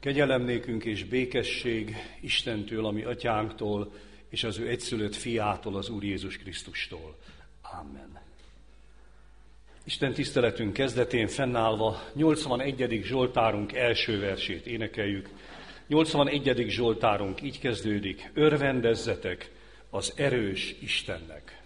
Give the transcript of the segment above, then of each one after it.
Kegyelem nékünk és békesség Istentől, ami atyánktól, és az ő egyszülött fiától, az Úr Jézus Krisztustól. Amen. Isten tiszteletünk kezdetén fennállva 81. Zsoltárunk első versét énekeljük. 81. Zsoltárunk így kezdődik: örvendezzetek az erős Istennek.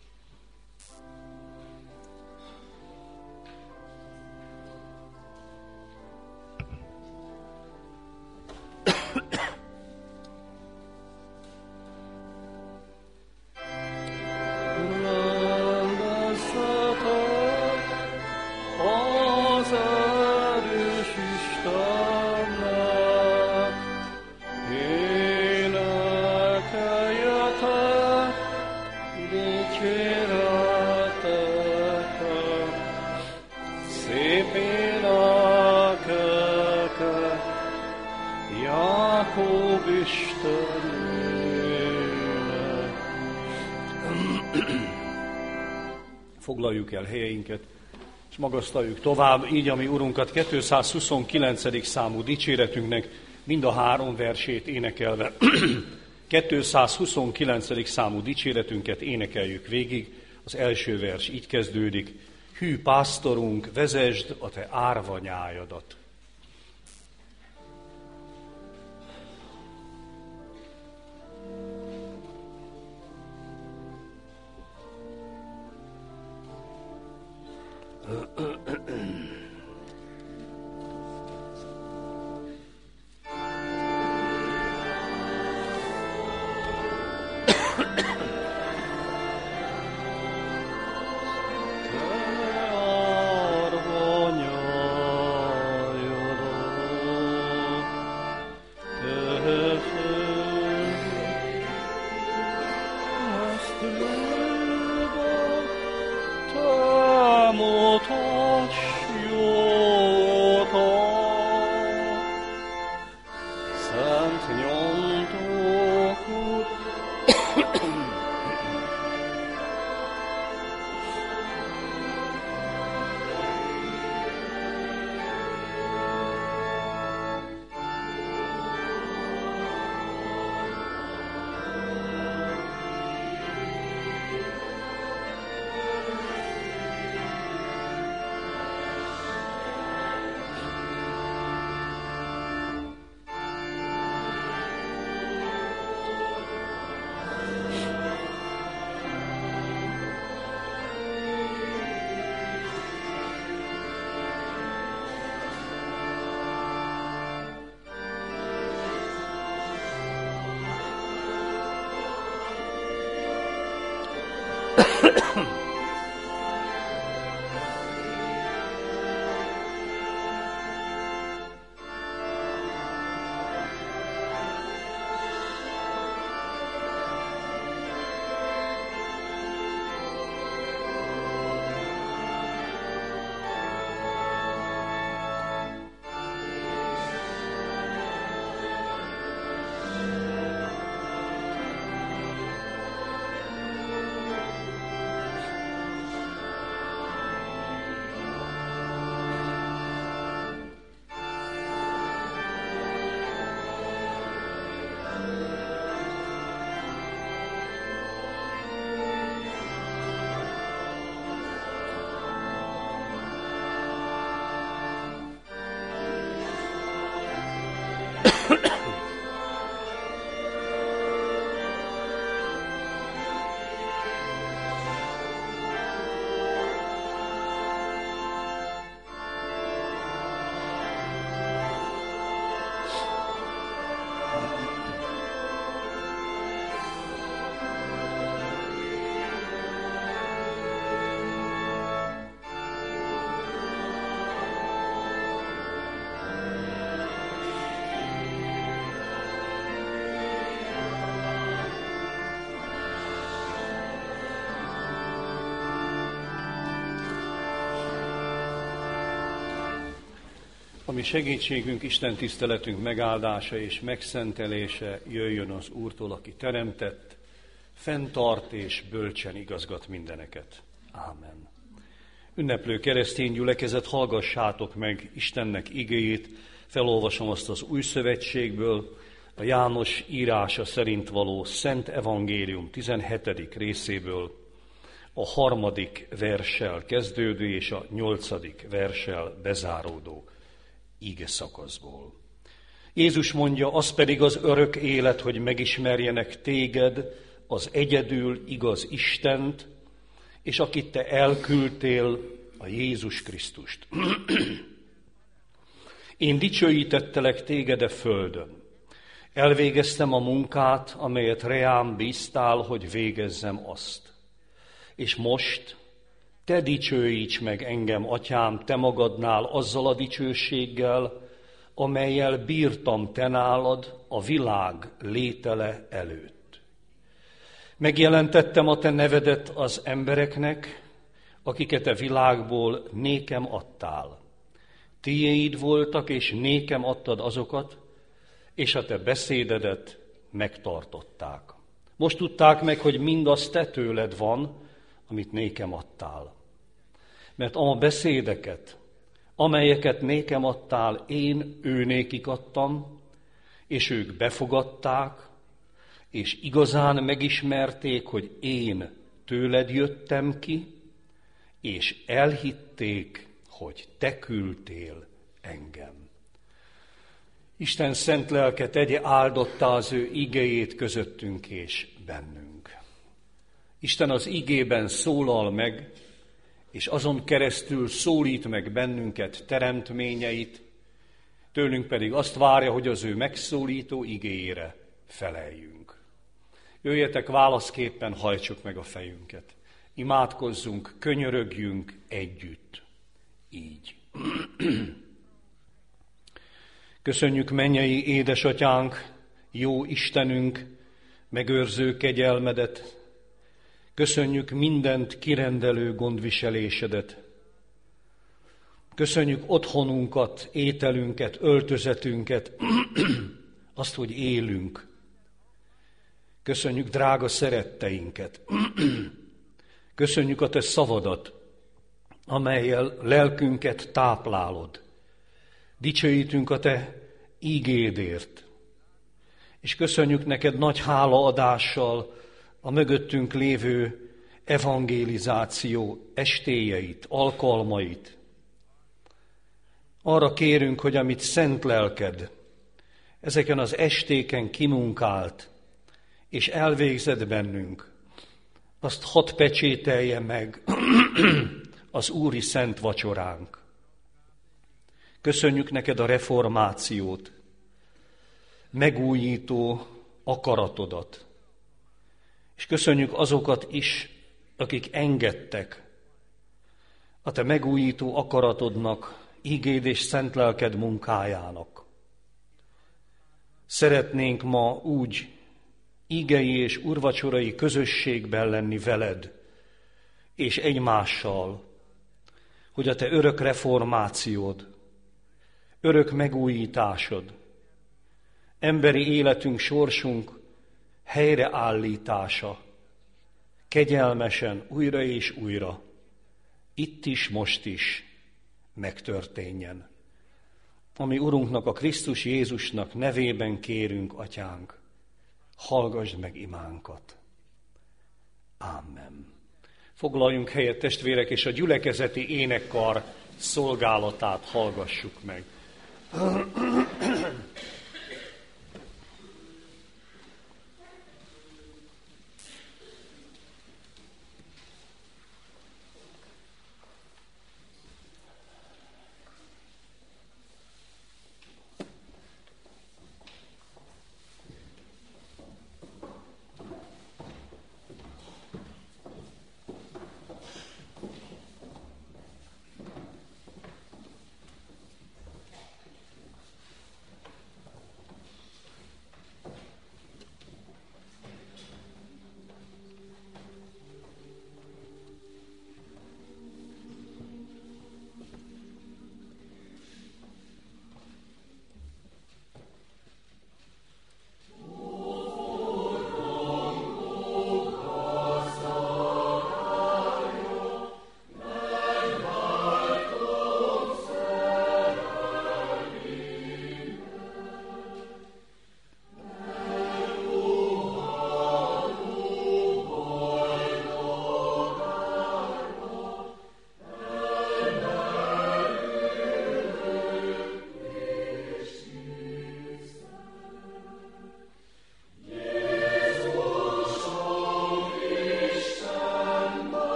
Foglaljuk el helyeinket, és magasztaljuk tovább, így a mi Urunkat 229. számú dicséretünknek mind a 3 versét énekelve. 229. számú dicséretünket énekeljük végig. Az első vers így kezdődik: hű pásztorunk, vezesd a te árva nyájadat. A mi segítségünk, Isten tiszteletünk megáldása és megszentelése jöjjön az Úrtól, aki teremtett, fenntart és bölcsen igazgat mindeneket. Ámen. Ünneplő keresztény gyülekezet, hallgassátok meg Istennek igéjét, Felolvasom azt az Új Szövetségből, a János írása szerint való Szent Evangélium 17. részéből, a 3. verssel kezdődő és a 8. verssel bezáródó ige szakaszból. Jézus mondja, az pedig az örök élet, hogy megismerjenek téged, az egyedül igaz Istent, és akit te elküldtél, a Jézus Krisztust. Én dicsőítettelek téged a földön. Elvégeztem a munkát, amelyet reám bíztál, hogy végezzem azt. És most te dicsőíts meg engem, atyám, te magadnál azzal a dicsőséggel, amellyel bírtam te nálad a világ létele előtt. Megjelentettem a te nevedet az embereknek, akiket a világból nékem adtál. Tiéid voltak, és nékem adtad azokat, és a te beszédedet megtartották. Most tudták meg, hogy mindaz te tőled van, amit nékem adtál. Mert a beszédeket, amelyeket nékem adtál, én őnékik adtam, és ők befogadták, és igazán megismerték, hogy én tőled jöttem ki, és elhitték, hogy te küldtél engem. Isten szent lelke tegye áldottá az ő igéjét közöttünk és bennünk. Isten az igében szólal meg, és azon keresztül szólít meg bennünket teremtményeit, tőlünk pedig azt várja, hogy az ő megszólító igéjére feleljünk. Jöjjetek, válaszképpen hajtsuk meg a fejünket. Imádkozzunk, könyörögjünk együtt. Így. Köszönjük, mennyei édesatyánk, jó Istenünk, megőrző kegyelmedet. Köszönjük mindent kirendelő gondviselésedet. Köszönjük otthonunkat, ételünket, öltözetünket, azt, hogy élünk. Köszönjük drága szeretteinket. Köszönjük a te szavadat, amellyel lelkünket táplálod. Dicsőítünk a te ígédért, és köszönjük neked nagy hálaadással a mögöttünk lévő evangelizáció estéjeit, alkalmait. Arra kérünk, hogy amit szent lelked ezeken az estéken kimunkált, és elvégzed bennünk, azt hadd pecsételje meg az Úri Szent Vacsoránk. Köszönjük neked a reformációt, megújító akaratodat, és köszönjük azokat is, akik engedtek a te megújító akaratodnak, igéd és szent lelked munkájának. Szeretnénk ma úgy igei és úrvacsorai közösségben lenni veled és egymással, hogy a te örök reformációd, örök megújításod, emberi életünk, sorsunk helyreállítása kegyelmesen újra és újra, itt is, most is megtörténjen. Ami Urunknak, a Krisztus Jézusnak nevében kérünk, Atyánk, hallgasd meg imánkat. Amen. Foglaljunk helyet, testvérek, és a gyülekezeti énekkar szolgálatát hallgassuk meg.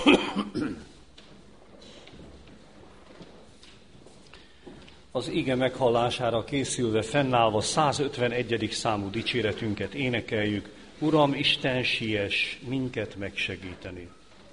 Az ige meghallására készülve, fennállva 151. számú dicséretünket énekeljük. Uram, Isten, siess minket megsegíteni.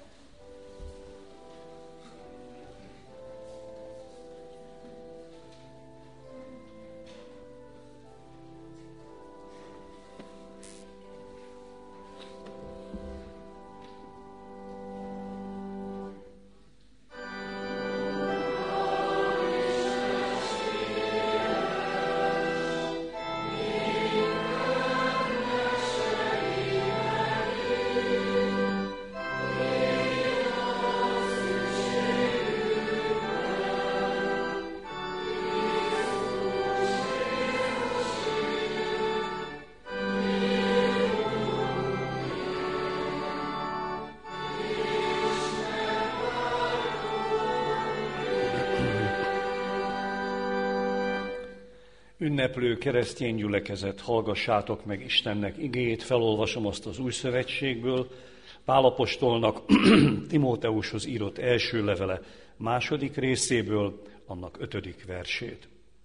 Ünneplő keresztény gyülekezet, hallgassátok meg Istennek igéjét, felolvasom azt az Új Szövetségből, Pál apostolnak Timóteushoz írott első levele második részéből, annak 5. versét.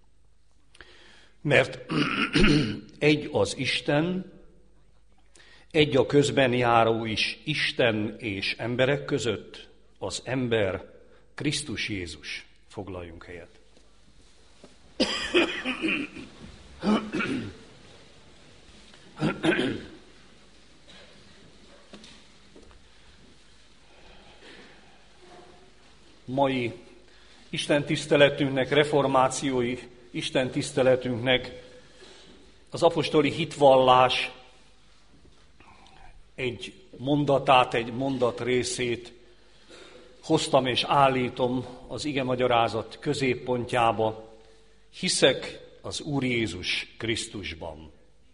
Mert egy az Isten, egy a közben járó is Isten és emberek között, az ember Krisztus Jézus. Foglaljunk helyet. Mai istentiszteletünknek, reformációi istentiszteletünknek az apostoli hitvallás egy mondatát, egy mondat részét hoztam és állítom az igemagyarázat középpontjába. Hiszek az Úr Jézus Krisztusban.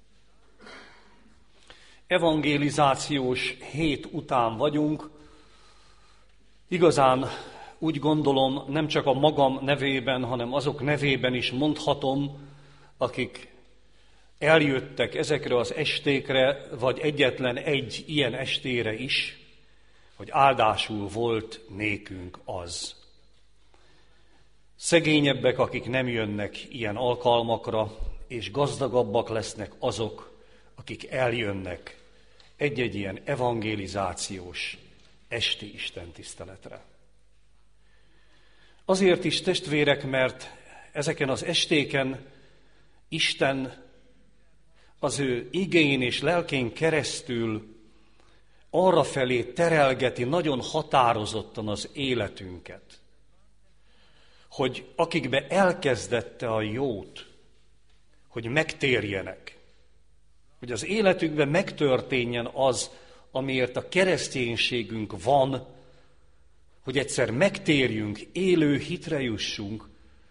Evangelizációs hét után vagyunk. Igazán úgy gondolom, nem csak a magam nevében, hanem azok nevében is mondhatom, akik eljöttek ezekre az estékre, vagy egyetlen egy ilyen estére is, hogy áldásul volt nékünk az. Szegényebbek, akik nem jönnek ilyen alkalmakra, és gazdagabbak lesznek azok, akik eljönnek egy-egy ilyen evangelizációs esti istentiszteletre. Azért is, testvérek, mert ezeken az estéken Isten az ő igén és lelkén keresztül arrafelé terelgeti nagyon határozottan az életünket, hogy akikbe elkezdette a jót, hogy megtérjenek, hogy az életükben megtörténjen az, amiért a kereszténységünk van, hogy egyszer megtérjünk, élő hitre jussunk,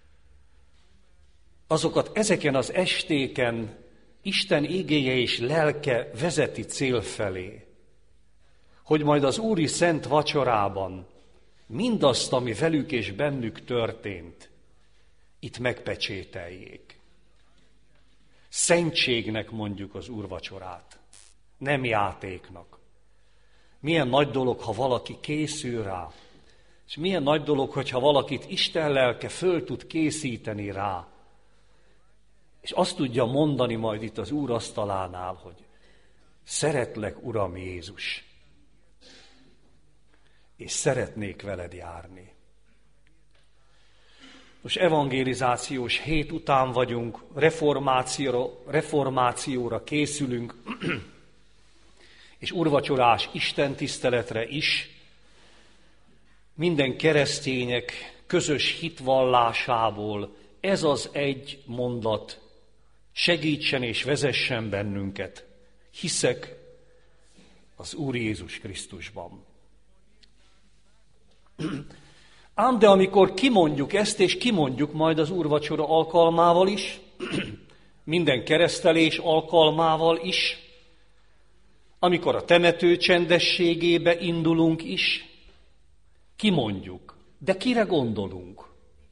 azokat ezeken az estéken Isten igéje és lelke vezeti cél felé, hogy majd az Úri Szent Vacsorában mindazt, ami velük és bennük történt, itt megpecsételjék. Szentségnek mondjuk az úrvacsorát, nem játéknak. Milyen nagy dolog, ha valaki készül rá, és milyen nagy dolog, hogyha valakit Isten lelke föl tud készíteni rá, és azt tudja mondani majd itt az Úr asztalánál, hogy szeretlek, Uram Jézus, és szeretnék veled járni. Most evangelizációs hét után vagyunk, reformációra készülünk, és úrvacsorás istentiszteletre is. Minden keresztények közös hitvallásából ez az egy mondat segítsen és vezessen bennünket. Hiszek az Úr Jézus Krisztusban. Ám de amikor kimondjuk ezt, és kimondjuk majd az úrvacsora alkalmával is, minden keresztelés alkalmával is, amikor a temető csendességébe indulunk is, kimondjuk. De kire gondolunk?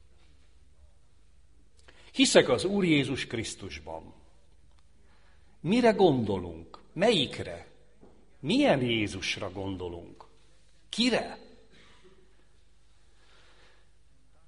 Hiszek az Úr Jézus Krisztusban. Mire gondolunk? Melyikre? Milyen Jézusra gondolunk? Kire?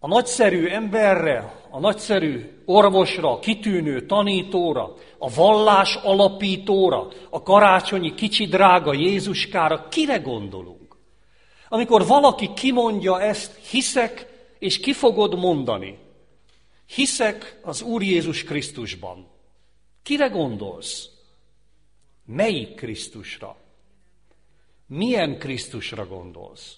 a nagyszerű emberre, a nagyszerű orvosra, a kitűnő tanítóra, a vallás alapítóra, a karácsonyi kicsi drága Jézuskára, kire gondolunk? Amikor valaki kimondja ezt, hiszek, és ki fogod mondani? Hiszek az Úr Jézus Krisztusban. Kire gondolsz? Melyik Krisztusra? Milyen Krisztusra gondolsz?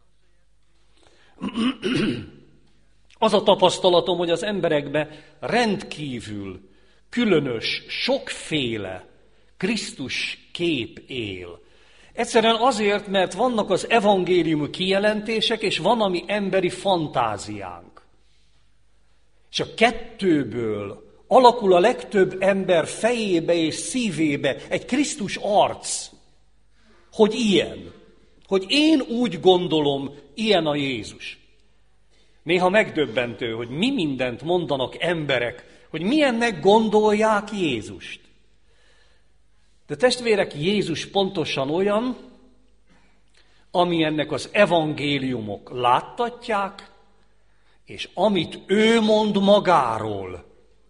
Az a tapasztalatom, hogy az emberekben rendkívül különös, sokféle Krisztus kép él. Egyszerűen azért, mert vannak az evangéliumi kijelentések, és van, ami emberi fantáziánk. És a kettőből alakul a legtöbb ember fejébe és szívébe egy Krisztus arc, hogy ilyen, hogy én úgy gondolom, ilyen a Jézus. Néha megdöbbentő, hogy mi mindent mondanak emberek, hogy milyennek gondolják Jézust. De testvérek, Jézus pontosan olyan, amilyennek az evangéliumok láttatják, és amit ő mond magáról,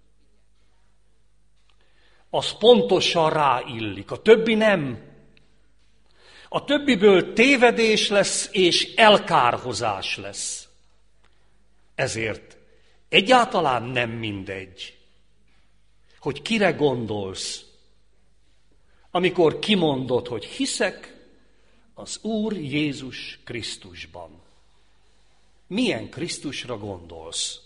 az pontosan ráillik, a többi nem. A többiből tévedés lesz és elkárhozás lesz. Ezért egyáltalán nem mindegy, hogy kire gondolsz, amikor kimondod, hogy hiszek az Úr Jézus Krisztusban. Milyen Krisztusra gondolsz?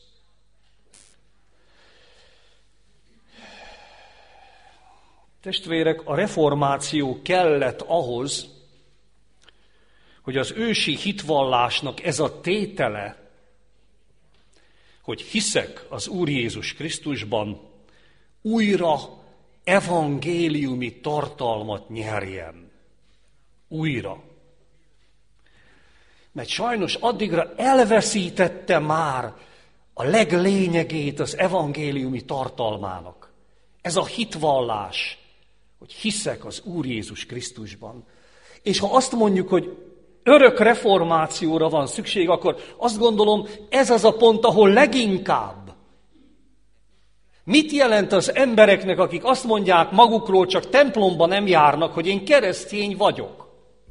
Testvérek, a reformáció kellett ahhoz, hogy az ősi hitvallásnak ez a tétele, hogy hiszek az Úr Jézus Krisztusban, újra evangéliumi tartalmat nyerjen. Újra. Mert sajnos addigra elveszítette már a leglényegét az evangéliumi tartalmának. Ez a hitvallás, hogy hiszek az Úr Jézus Krisztusban. És ha azt mondjuk, hogy örök reformációra van szükség, akkor azt gondolom, ez az a pont, ahol leginkább. Mit jelent az embereknek, akik azt mondják magukról, csak templomba nem járnak, hogy én keresztény vagyok?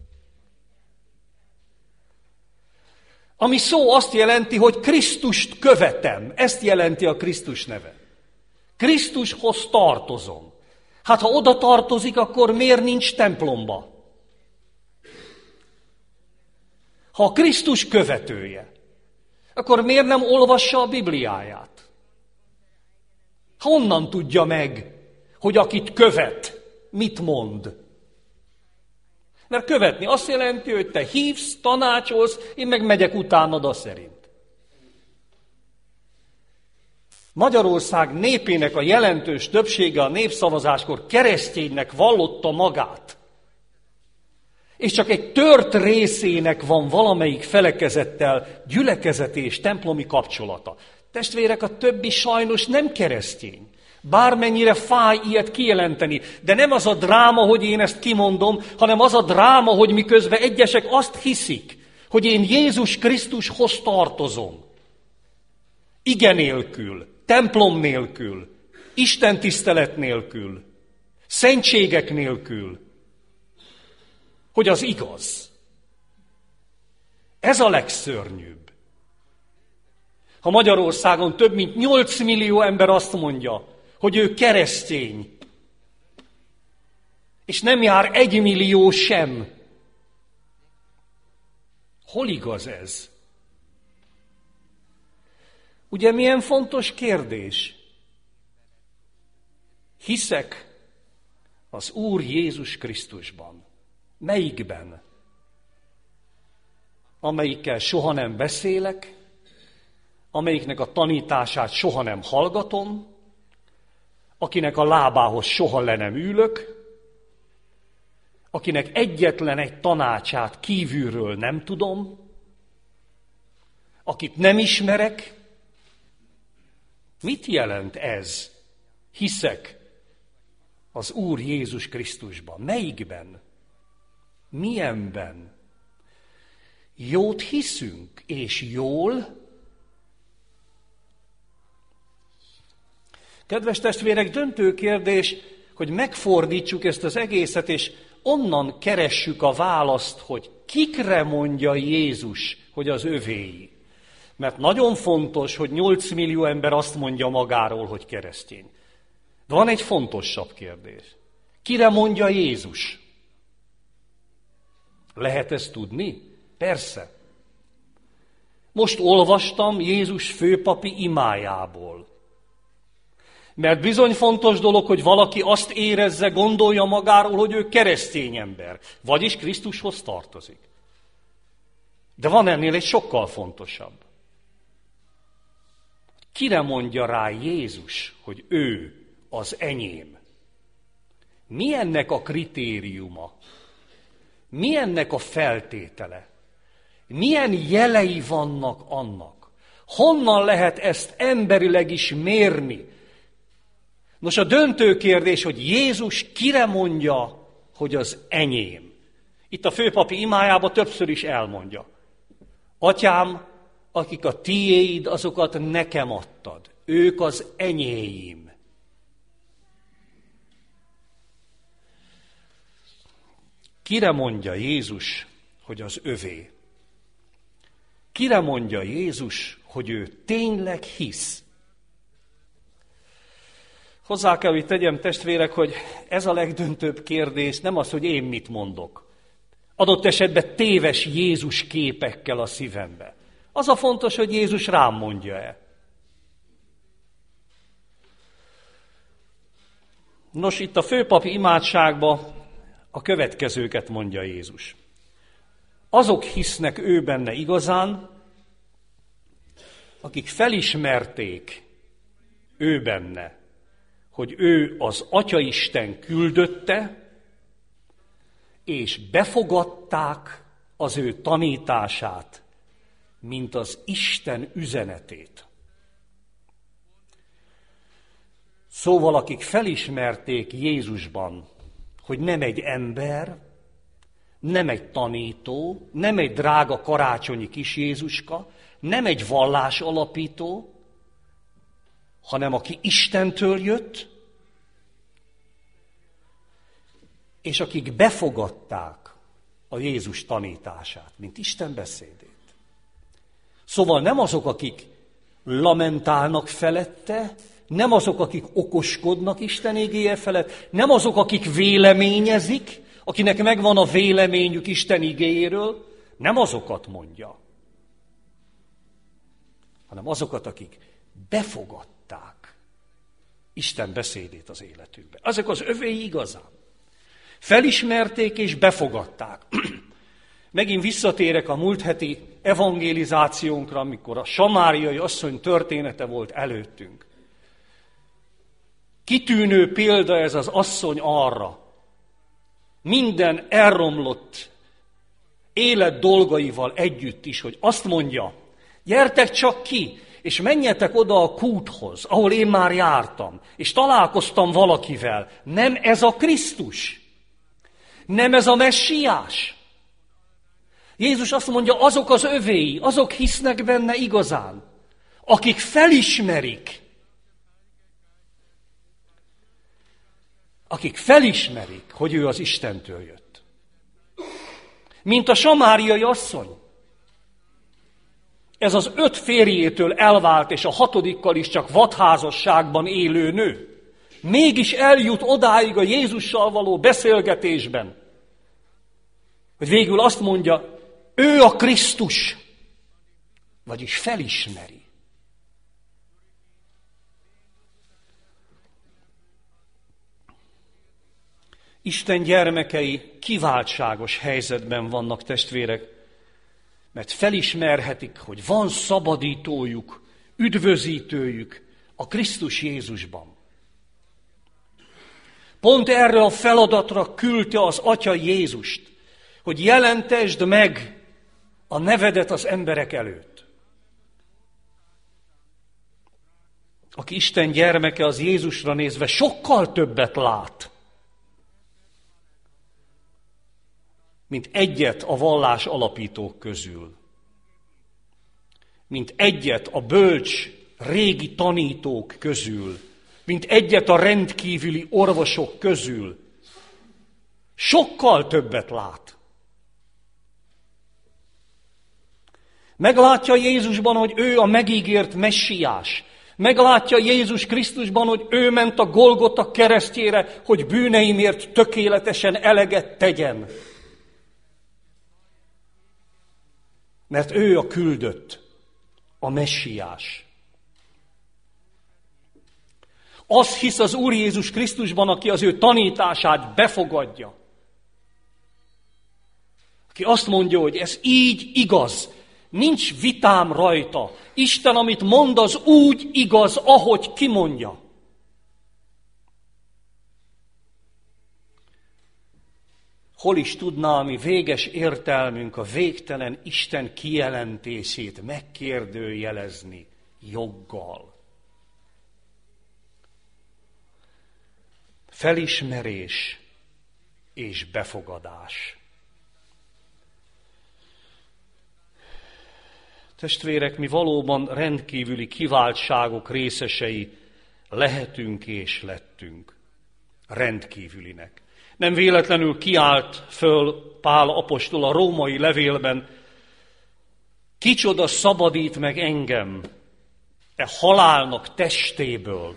Ami szó azt jelenti, hogy Krisztust követem. Ezt jelenti a Krisztus neve. Krisztushoz tartozom. Hát ha oda tartozik, akkor miért nincs templomba? Ha a Krisztus követője, akkor miért nem olvassa a Bibliáját? Honnan tudja meg, hogy akit követ, mit mond? Mert követni azt jelenti, hogy te hívsz, tanácsolsz, én meg megyek utánad a szerint. Magyarország népének a jelentős többsége a népszavazáskor kereszténynek vallotta magát. És csak egy tört részének van valamelyik felekezettel gyülekezeti és templomi kapcsolata. Testvérek, a többi sajnos nem keresztény. Bármennyire fáj ilyet kijelenteni, de nem az a dráma, hogy én ezt kimondom, hanem az a dráma, hogy miközben egyesek azt hiszik, hogy én Jézus Krisztushoz tartozom. Ige nélkül, templom nélkül, Isten tisztelet nélkül, szentségek nélkül, hogy az igaz. Ez a legszörnyűbb. Ha Magyarországon több mint 8 millió ember azt mondja, hogy ő keresztény, és nem jár 1 millió sem, hol igaz ez? Ugye milyen fontos kérdés? Hiszek az Úr Jézus Krisztusban. Melyikben? Amelyikkel soha nem beszélek, amelyiknek a tanítását soha nem hallgatom, akinek a lábához soha le nem ülök, akinek egyetlen egy tanácsát kívülről nem tudom, akit nem ismerek. Mit jelent ez? Hiszek az Úr Jézus Krisztusban. Melyikben? Milyenben? Jót hiszünk, és jól, Kedves testvérek, döntő kérdés, hogy megfordítsuk ezt az egészet, és onnan keressük a választ, hogy kikre mondja Jézus, hogy az övéi. Mert nagyon fontos, hogy 8 millió ember azt mondja magáról, hogy keresztény. De van egy fontosabb kérdés. Kire mondja Jézus? Lehet ezt tudni? Persze. Most olvastam Jézus főpapi imájából. Mert bizony fontos dolog, hogy valaki azt érezze, gondolja magáról, hogy ő keresztény ember, vagyis Krisztushoz tartozik. De van ennél egy sokkal fontosabb. Kire mondja rá Jézus, hogy ő az enyém? Mi ennek a kritériuma? Mi ennek a feltétele? Milyen jelei vannak annak? Honnan lehet ezt emberileg is mérni? Nos, a döntő kérdés, hogy Jézus kire mondja, hogy az enyém. Itt a főpapi imájában többször is elmondja. Atyám, akik a tiéd, azokat nekem adtad. Ők az enyéim. Kire mondja Jézus, hogy az övé? Kire mondja Jézus, hogy ő tényleg hisz? Hozzá kell, hogy tegyem, testvérek, hogy ez a legdöntőbb kérdés nem az, hogy én mit mondok. Adott esetben téves Jézus képekkel a szívembe. Az a fontos, hogy Jézus rám mondja-e. Nos, itt a főpapi imádságban a következőket mondja Jézus. Azok hisznek ő benne igazán, akik felismerték ő benne, hogy ő az Atyaisten küldötte, és befogadták az ő tanítását, mint az Isten üzenetét. Szóval, akik felismerték Jézusban, hogy nem egy ember, nem egy tanító, nem egy drága karácsonyi kis Jézuska, nem egy vallás alapító, hanem aki Istentől jött, és akik befogadták a Jézus tanítását, mint Isten beszédét. Szóval nem azok, akik lamentálnak felette, nem azok, akik okoskodnak Isten igéje felett, nem azok, akik véleményezik, akinek megvan a véleményük Isten igéjéről, nem azokat mondja, hanem azokat, akik befogadták Isten beszédét az életükbe. Azok az övéi igazán. Felismerték és befogadták. Megint visszatérek a múlt heti evangelizációnkra, amikor a samáriai asszony története volt előttünk. Kitűnő példa ez az asszony arra, minden elromlott élet dolgaival együtt is, hogy azt mondja, gyertek csak ki, és menjetek oda a kúthoz, ahol én már jártam, és találkoztam valakivel. Nem ez a Krisztus? Nem ez a messiás? Jézus azt mondja, azok az övéi, azok hisznek benne igazán, akik felismerik, hogy ő az Istentől jött. Mint a samáriai asszony. Ez az 5 férjétől elvált, és a 6. is csak vadházasságban élő nő. Mégis eljut odáig a Jézussal való beszélgetésben, hogy végül azt mondja, ő a Krisztus, vagyis felismeri. Isten gyermekei kiváltságos helyzetben vannak, testvérek, mert felismerhetik, hogy van szabadítójuk, üdvözítőjük a Krisztus Jézusban. Pont erre a feladatra küldte az Atya Jézust, hogy jelentesd meg a nevedet az emberek előtt. Aki Isten gyermeke, az Jézusra nézve sokkal többet lát, mint egyet a vallás alapítók közül, mint egyet a bölcs régi tanítók közül, mint egyet a rendkívüli orvosok közül. Sokkal többet lát. Meglátja Jézusban, hogy ő a megígért messiás. Meglátja Jézus Krisztusban, hogy ő ment a Golgota keresztjére, hogy bűneimért tökéletesen eleget tegyen. Mert ő a küldött, a messiás. Az hisz az Úr Jézus Krisztusban, aki az ő tanítását befogadja. Aki azt mondja, hogy ez így igaz, nincs vitám rajta. Isten, amit mond, az úgy igaz, ahogy kimondja. Hol is tudná a mi véges értelmünk a végtelen Isten kijelentését megkérdőjelezni joggal? Felismerés és befogadás. Testvérek, mi valóban rendkívüli kiváltságok részesei lehetünk és lettünk. Rendkívülinek. Nem véletlenül kiállt föl Pál apostol a római levélben, kicsoda szabadít meg engem e halálnak testéből.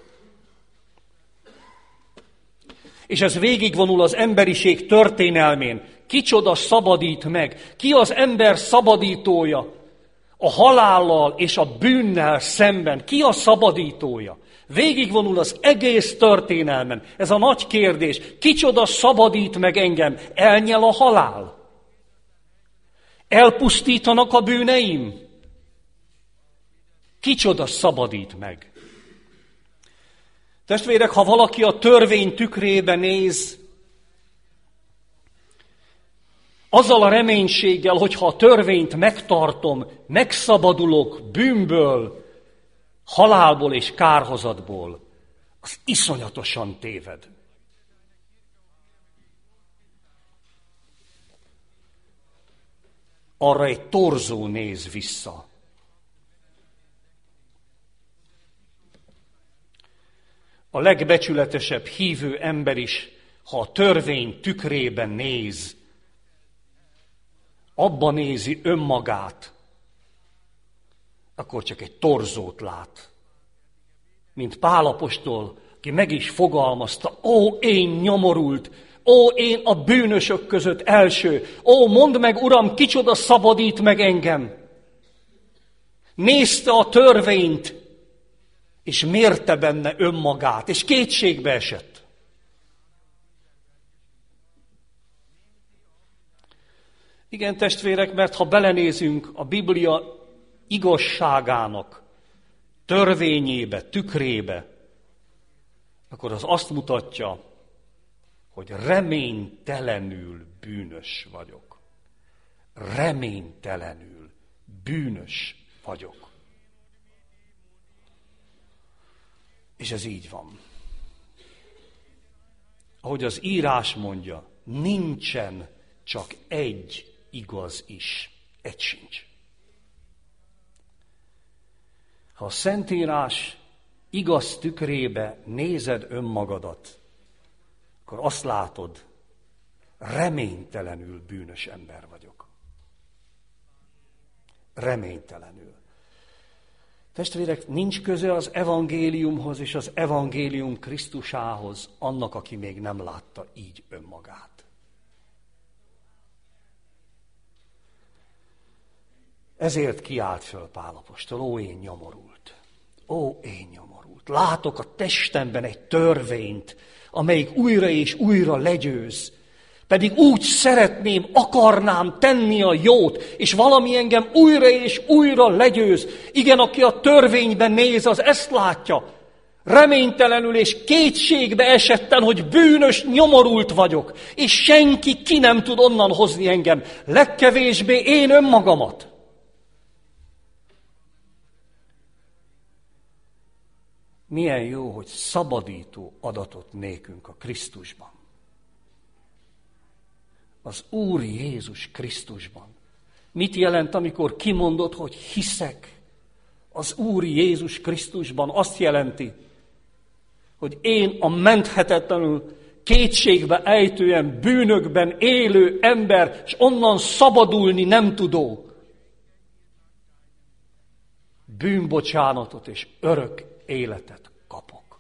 És ez végigvonul az emberiség történelmén. Kicsoda szabadít meg? Ki az ember szabadítója a halállal és a bűnnel szemben? Ki a szabadítója? Végigvonul az egész történelmen. Ez a nagy kérdés. Kicsoda szabadít meg engem? Elnyel a halál? Elpusztítanak a bűneim? Kicsoda szabadít meg? Testvérek, ha valaki a törvény tükrébe néz, azzal a reménységgel, hogy ha a törvényt megtartom, megszabadulok bűnből, halálból és kárhozatból, az iszonyatosan téved. Arra egy torzó néz vissza. A legbecsületesebb hívő ember is, ha a törvény tükrében néz, abban nézi önmagát, akkor csak egy torzót lát. Mint Pál apostol, aki meg is fogalmazta, ó, én nyomorult, ó, én a bűnösök között első, ó, mondd meg, Uram, kicsoda szabadít meg engem. Nézte a törvényt, és mérte benne önmagát, és kétségbe esett. Igen, testvérek, mert ha belenézünk a Biblia igazságának törvényébe, tükrébe, akkor az azt mutatja, hogy reménytelenül bűnös vagyok. Reménytelenül bűnös vagyok. És ez így van. Ahogy az írás mondja, nincsen csak egy igaz is, egy sincs. Ha a Szentírás igaz tükrébe nézed önmagadat, akkor azt látod, reménytelenül bűnös ember vagyok. Reménytelenül. Testvérek, nincs köze az evangéliumhoz és az evangélium Krisztusához annak, aki még nem látta így önmagát. Ezért kiált föl Pál apostol, ó, én nyomorult, ó, én nyomorult. Látok a testemben egy törvényt, amelyik újra és újra legyőz. Pedig úgy szeretném, akarnám tenni a jót, és valami engem újra és újra legyőz. Igen, aki a törvényben néz, az ezt látja. Reménytelenül és kétségbe esetten, hogy bűnös, nyomorult vagyok, és senki ki nem tud onnan hozni engem, legkevésbé én önmagamat. Milyen jó, hogy szabadító adatot nékünk a Krisztusban. Az Úr Jézus Krisztusban. Mit jelent, amikor kimondod, hogy hiszek az Úr Jézus Krisztusban? Azt jelenti, hogy én a menthetetlenül kétségbe ejtően, bűnökben élő ember, és onnan szabadulni nem tudó, bűnbocsánatot és örök életet kapok.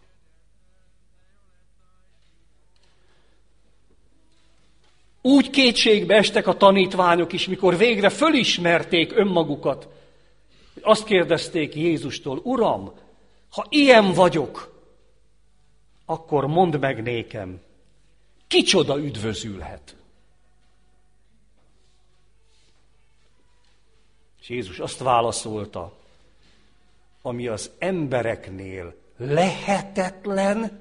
Úgy kétségbe estek a tanítványok is, mikor végre fölismerték önmagukat, hogy azt kérdezték Jézustól: Uram, ha ilyen vagyok, akkor mondd meg nékem, kicsoda üdvözülhet? És Jézus azt válaszolta, ami az embereknél lehetetlen,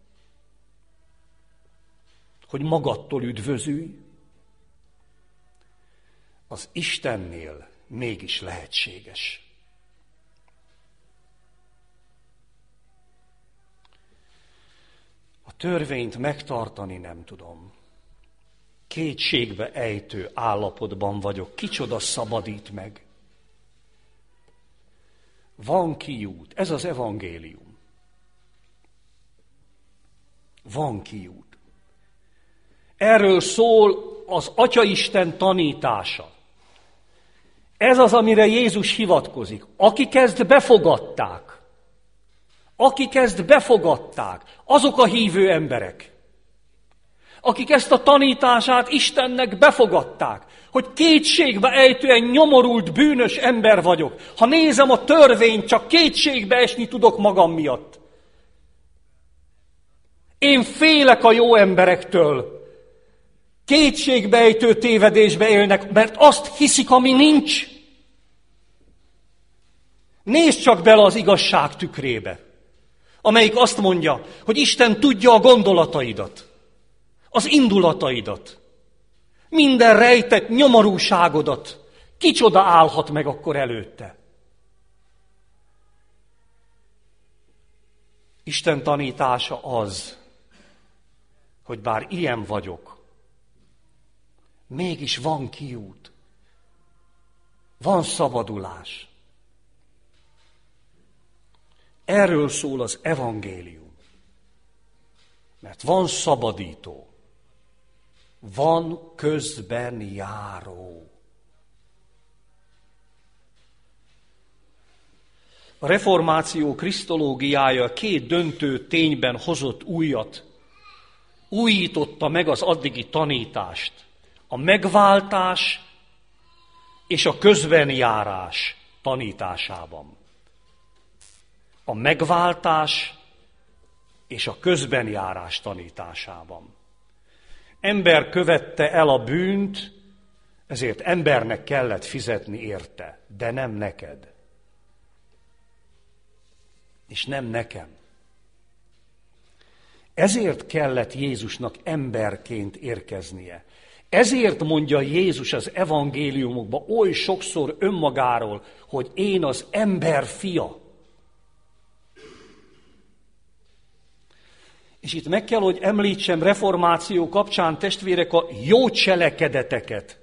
hogy magadtól üdvözülj, az Istennél mégis lehetséges. A törvényt megtartani nem tudom. Kétségbe ejtő állapotban vagyok. Kicsoda szabadít meg? Van kiút. Ez az evangélium. Van kiút. Erről szól az Atyaisten tanítása. Ez az, amire Jézus hivatkozik. Akik ezt befogadták, azok a hívő emberek, akik ezt a tanítását Istennek befogadták, hogy kétségbe ejtően nyomorult, bűnös ember vagyok. Ha nézem a törvényt, csak kétségbe esni tudok magam miatt. Én félek a jó emberektől. Kétségbejtő tévedésbe élnek, mert azt hiszik, ami nincs. Nézd csak bele az igazság tükrébe, amelyik azt mondja, hogy Isten tudja a gondolataidat, az indulataidat, minden rejtett nyomorúságodat. Kicsoda állhat meg akkor előtte? Isten tanítása az, hogy bár ilyen vagyok, mégis van kiút, van szabadulás. Erről szól az evangélium. Mert van szabadító, van közben járó. A reformáció krisztológiája két döntő tényben hozott újat, újította meg az addigi tanítást. A megváltás és a közbenjárás tanításában. A megváltás és a közbenjárás tanításában. Ember követte el a bűnt, ezért embernek kellett fizetni érte, de nem neked. És nem nekem. Ezért kellett Jézusnak emberként érkeznie. Ezért mondja Jézus az evangéliumokban oly sokszor önmagáról, hogy én az ember fia. És itt meg kell, hogy említsem reformáció kapcsán, testvérek, a jó cselekedeteket.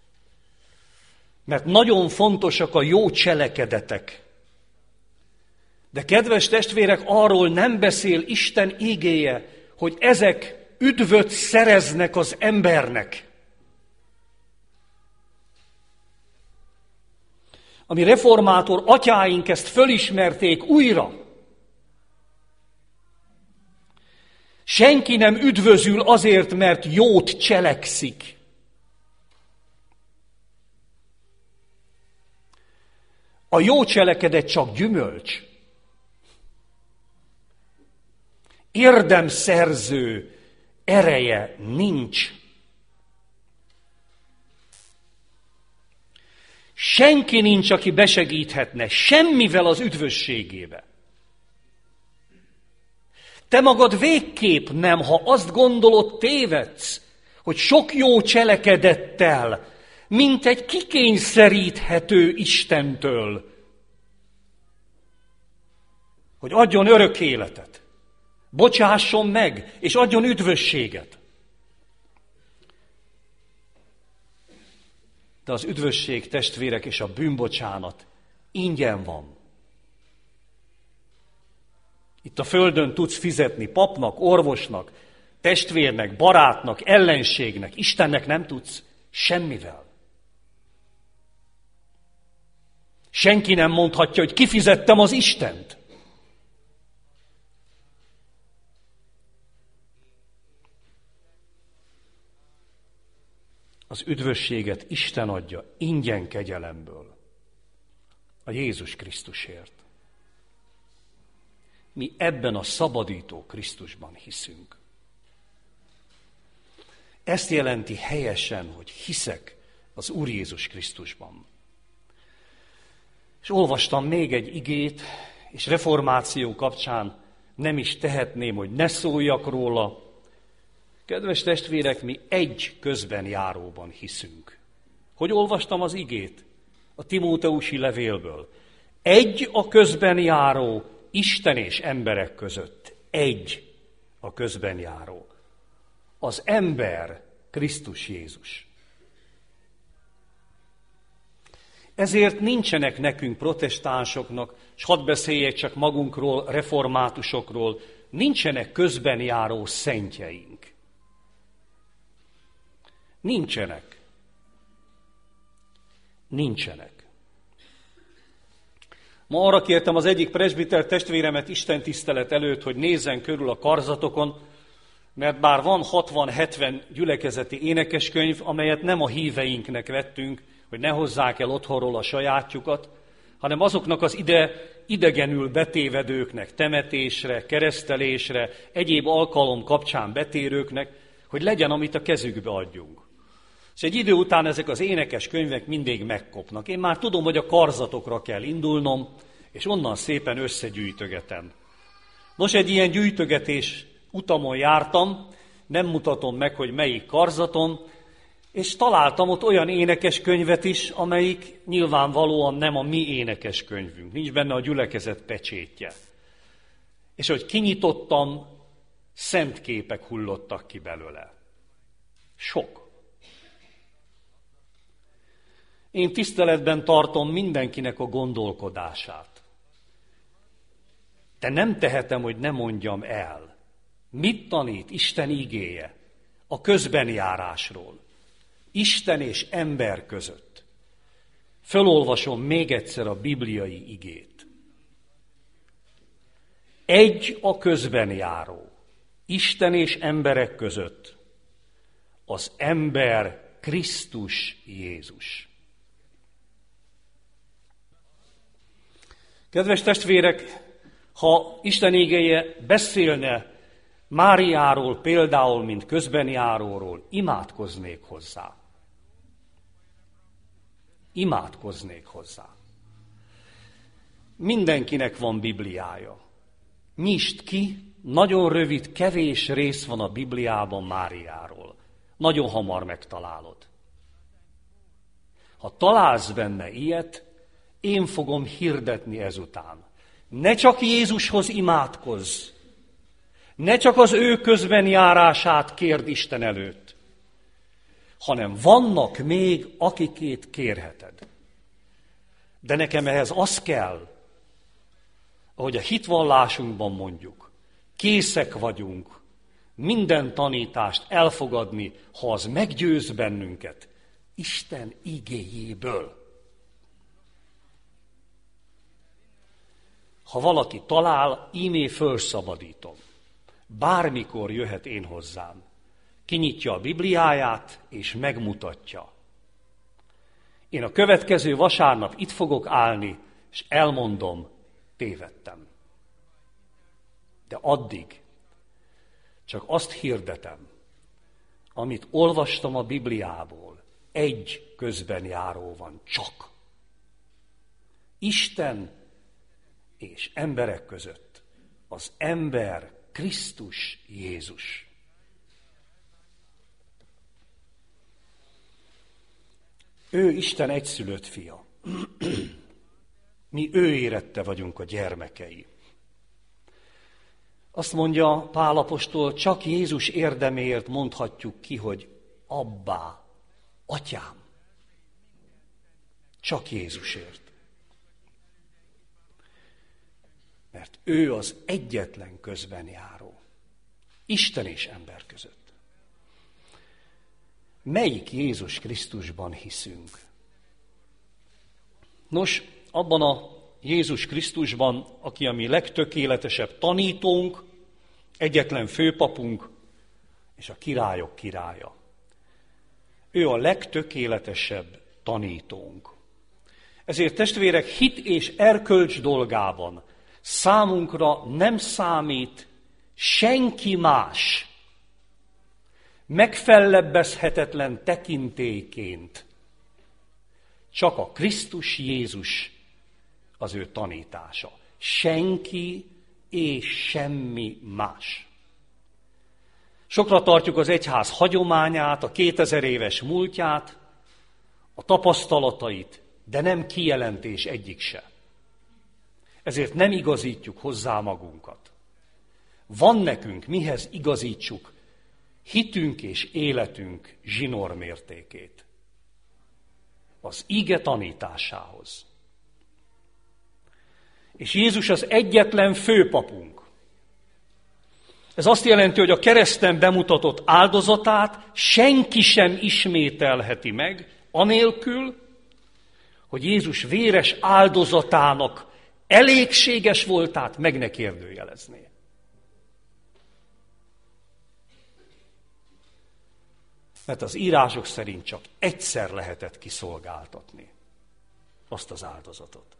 Mert nagyon fontosak a jó cselekedetek. De kedves testvérek, arról nem beszél Isten igéje, hogy ezek üdvöt szereznek az embernek. A mi reformátor atyáink ezt fölismerték újra. Senki nem üdvözül azért, mert jót cselekszik. A jó cselekedet csak gyümölcs. Érdemszerző ereje nincs. Senki nincs, aki besegíthetne semmivel az üdvösségébe. Te magad végképp nem, ha azt gondolod, tévedsz, hogy sok jó cselekedettel, mint egy kikényszeríthető Istentől, hogy adjon örök életet, bocsásson meg, és adjon üdvösséget. De az üdvösség, testvérek, és a bűnbocsánat ingyen van. Itt a földön tudsz fizetni papnak, orvosnak, testvérnek, barátnak, ellenségnek, Istennek nem tudsz semmivel. Senki nem mondhatja, hogy kifizettem az Istent. Az üdvösséget Isten adja ingyen kegyelemből, a Jézus Krisztusért. Mi ebben a szabadító Krisztusban hiszünk. Ezt jelenti helyesen, hogy hiszek az Úr Jézus Krisztusban. És olvastam még egy igét, és reformáció kapcsán nem is tehetném, hogy ne szóljak róla. Kedves testvérek, mi egy közben járóban hiszünk. Hogy olvastam az igét? A Timóteusi levélből. Egy a közben járó Isten és emberek között. Egy a közben járó. Az ember Krisztus Jézus. Ezért nincsenek nekünk protestánsoknak, s hadd beszéljek csak magunkról, reformátusokról, nincsenek közben járó szentjeink. Nincsenek. Ma arra kértem az egyik presbiter testvéremet istentisztelet előtt, hogy nézzen körül a karzatokon, mert bár van 60-70 gyülekezeti énekeskönyv, amelyet nem a híveinknek vettünk, hogy ne hozzák el otthonról a sajátjukat, hanem azoknak az idegenül betévedőknek, temetésre, keresztelésre, egyéb alkalom kapcsán betérőknek, hogy legyen, amit a kezükbe adjunk. És egy idő után ezek az énekes könyvek mindig megkopnak. Én már tudom, hogy a karzatokra kell indulnom, és onnan szépen összegyűjtögetem. Nos, egy ilyen gyűjtögetés utamon jártam, nem mutatom meg, hogy melyik karzaton, és találtam ott olyan énekeskönyvet is, amelyik nyilvánvalóan nem a mi énekeskönyvünk. Nincs benne a gyülekezet pecsétje. És hogy kinyitottam, szent képek hullottak ki belőle. Sok. Én tiszteletben tartom mindenkinek a gondolkodását. De nem tehetem, hogy ne mondjam el. Mit tanít Isten igéje a közbenjárásról? Isten és ember között. Fölolvasom még egyszer a bibliai igét. Egy a közbenjáró, Isten és emberek között, az ember Krisztus Jézus. Kedves testvérek, ha Isten igéje beszélne Máriáról például, mint közbenjáróról, imádkoznék hozzá. Imádkoznék hozzá. Mindenkinek van Bibliája. Nyisd ki, nagyon rövid, kevés rész van a Bibliában Máriáról. Nagyon hamar megtalálod. Ha találsz benne ilyet, én fogom hirdetni ezután. Ne csak Jézushoz imádkozz, ne csak az ő közbenjárását kérd Isten előtt, hanem vannak még, akikét kérheted. De nekem ehhez az kell, ahogy a hitvallásunkban mondjuk, készek vagyunk minden tanítást elfogadni, ha az meggyőz bennünket Isten igéjéből. Ha valaki talál, ímé fölszabadítom. Bármikor jöhet én hozzám. Kinyitja a Bibliáját, és megmutatja. Én a következő vasárnap itt fogok állni, és elmondom, tévedtem. De addig csak azt hirdetem, amit olvastam a Bibliából, egy közbenjáró van csak. Isten és emberek között az ember Krisztus Jézus. Ő Isten egyszülött fia. Mi ő érette vagyunk a gyermekei. Azt mondja Pál apostol, csak Jézus érdeméért mondhatjuk ki, hogy Abbá, Atyám. Csak Jézusért. Mert Mert ő az egyetlen közbenjáró. Isten és ember között. Melyik Jézus Krisztusban hiszünk? Nos, abban a Jézus Krisztusban, aki a mi legtökéletesebb tanítónk, egyetlen főpapunk, és a királyok királya. Ő a legtökéletesebb tanítónk. Ezért testvérek, hit és erkölcs dolgában számunkra nem számít senki más megfellebbezhetetlen tekintélyként, csak a Krisztus Jézus az ő tanítása. Senki és semmi más. Sokra tartjuk az egyház hagyományát, a 2000 éves múltját, a tapasztalatait, de nem kijelentés egyik se. Ezért nem igazítjuk hozzá magunkat. Van nekünk, mihez igazítsuk hitünk és életünk zsinórmértékét. Az ige tanításához. És Jézus az egyetlen főpapunk. Ez azt jelenti, hogy a kereszten bemutatott áldozatát senki sem ismételheti meg, anélkül, hogy Jézus véres áldozatának elégséges voltát meg ne kérdőjelezné. Mert az írások szerint csak egyszer lehetett kiszolgáltatni azt az áldozatot.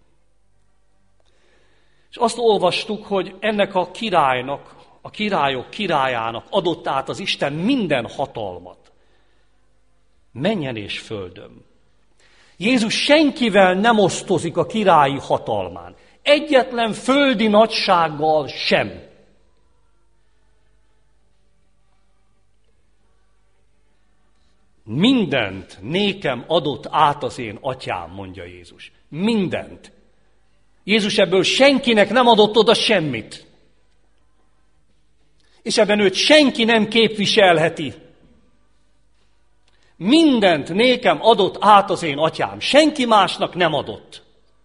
És azt olvastuk, hogy ennek a királynak, a királyok királyának adott át az Isten minden hatalmat. Mennyen és földön. Jézus senkivel nem osztozik a királyi hatalmán. Egyetlen földi nagysággal sem. Mindent nékem adott át az én atyám, mondja Jézus. Mindent. Jézus ebből senkinek nem adott oda semmit. És ebben őt senki nem képviselheti. Mindent nékem adott át az én atyám. Senki másnak nem adott.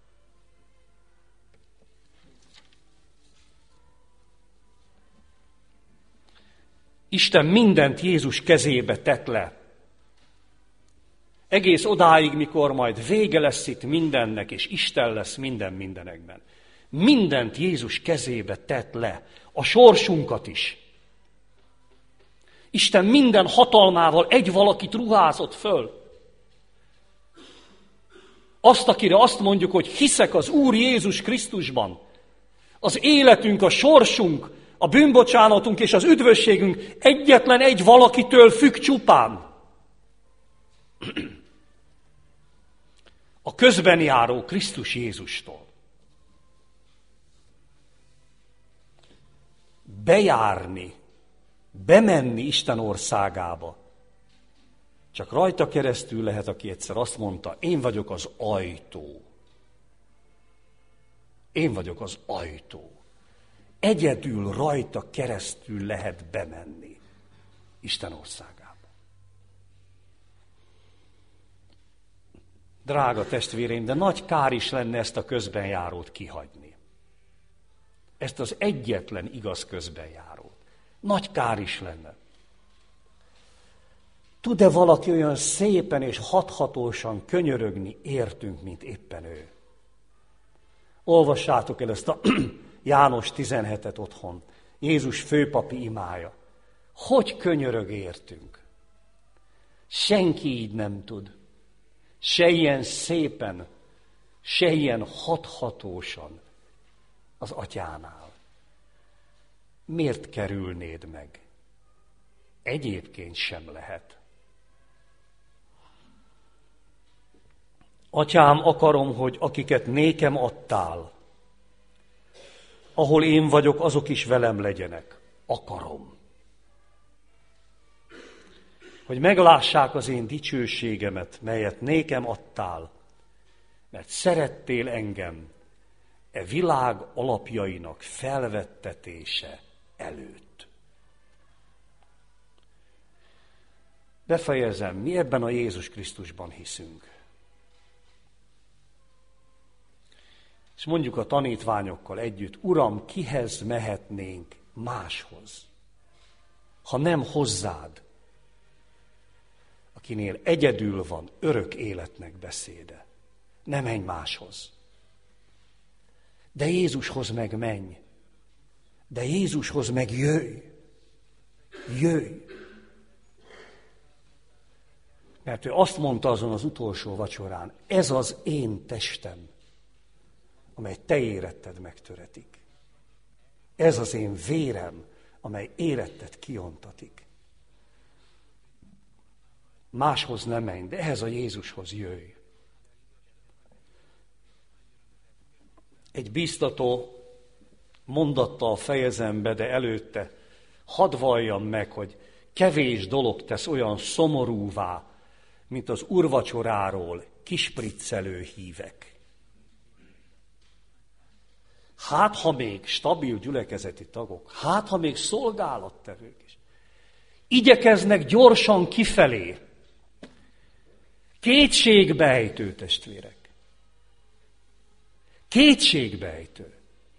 Isten mindent Jézus kezébe tett le. Egész odáig, mikor majd vége lesz itt mindennek, és Isten lesz minden mindenekben. Mindent Jézus kezébe tett le. A sorsunkat is. Isten minden hatalmával egy valakit ruházott föl. Azt, akire azt mondjuk, hogy hiszek az Úr Jézus Krisztusban. Az életünk, a sorsunk, a bűnbocsánatunk és az üdvösségünk egyetlen egy valakitől függ csupán. A közben járó Krisztus Jézustól. Bejárni, bemenni Isten országába. Csak rajta keresztül lehet, aki egyszer azt mondta, én vagyok az ajtó. Én vagyok az ajtó. Egyedül rajta keresztül lehet bemenni Isten országába. Drága testvéreim, de nagy kár is lenne ezt a közbenjárót kihagyni. Ezt az egyetlen igaz közbenjárót. Nagy kár is lenne. Tud-e valaki olyan szépen és hathatósan könyörögni értünk, mint éppen ő? Olvassátok el ezt a János 17-et otthon. Jézus főpapi imája. Hogy könyörög értünk? Senki így nem tud. Se ilyen szépen, se ilyen hathatósan az atyánál. Miért kerülnéd meg? Egyébként sem lehet. Atyám, akarom, hogy akiket nékem adtál, ahol én vagyok, azok is velem legyenek. Akarom. Hogy meglássák az én dicsőségemet, melyet nékem adtál, mert szerettél engem e világ alapjainak felvettetése előtt. Befejezem, mi ebben a Jézus Krisztusban hiszünk. És mondjuk a tanítványokkal együtt, Uram, kihez mehetnénk máshoz, ha nem hozzád, akinél egyedül van örök életnek beszéde. Ne menj máshoz. De Jézushoz meg menj. De Jézushoz meg jöjj. Jöjj. Mert ő azt mondta azon az utolsó vacsorán, ez az én testem, amely te éretted megtöretik. Ez az én vérem, amely éretted kiontatik. Máshoz nem menj, de ehhez a Jézushoz jöjj. Egy bíztató mondattal fejezem be, de előtte hadd valljam meg, hogy kevés dolog tesz olyan szomorúvá, mint az úrvacsoráról kispriccelő hívek. Hát, ha még stabil gyülekezeti tagok, hát, ha még szolgálattevők is, igyekeznek gyorsan kifelé. Kétségbejtő, testvérek. Kétségbejtő.